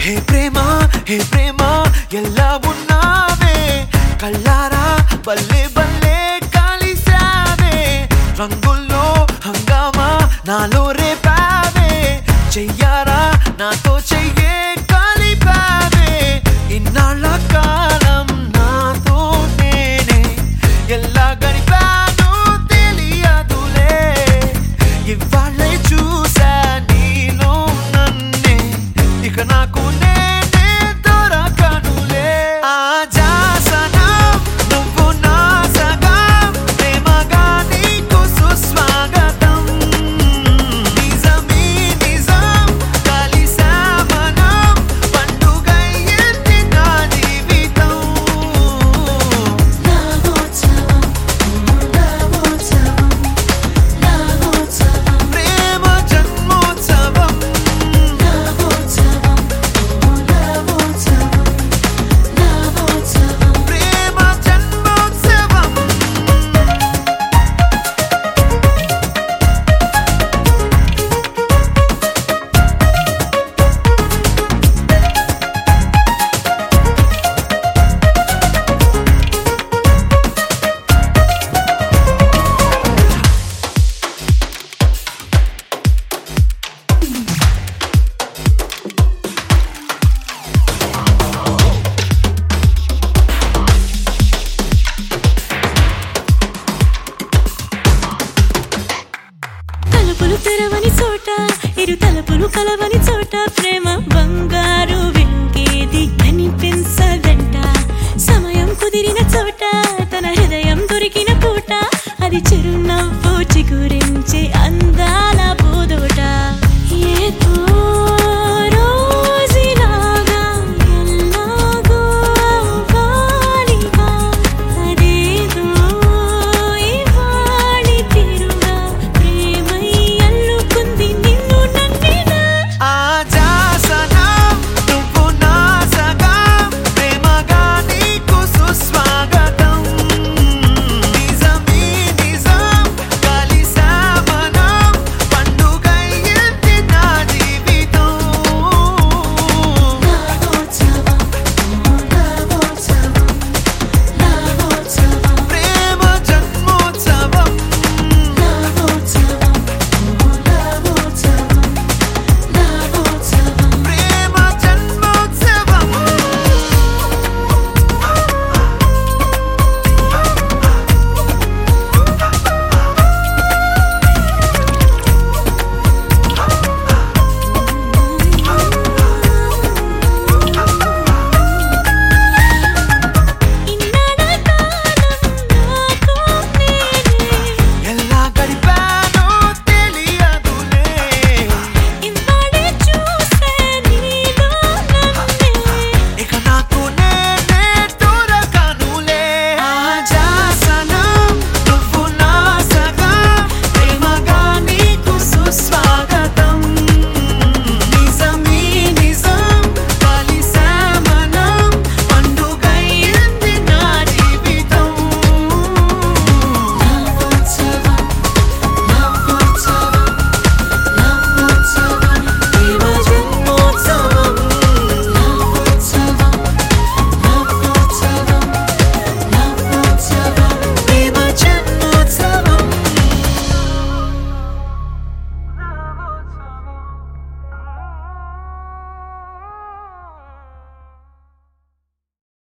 హే ప్రేమ ఎలా ఉన్నావే కళ్ళారా బల్లే బల్లే కలిసావే రంగుల్లో హంగామా నాలో రేపావే చెయ్యారా నాతో చెయ్యే కలిపావే ఇన్నాళ్ళ కాలం నాతో నేనే ఎలా గడిపాను తెలియదులే ఇవాళ్ళే చూసా నీలో నన్నే ఇక నాకు తెరవని చోట ఇరు తలపులు కలవని చోట ప్రేమ బంగారు వెంకేది కనిపించదంట సమయం కుదిరిన చోట తన హృదయం దొరికిన పూట అది చిరునవ్వు చిగురే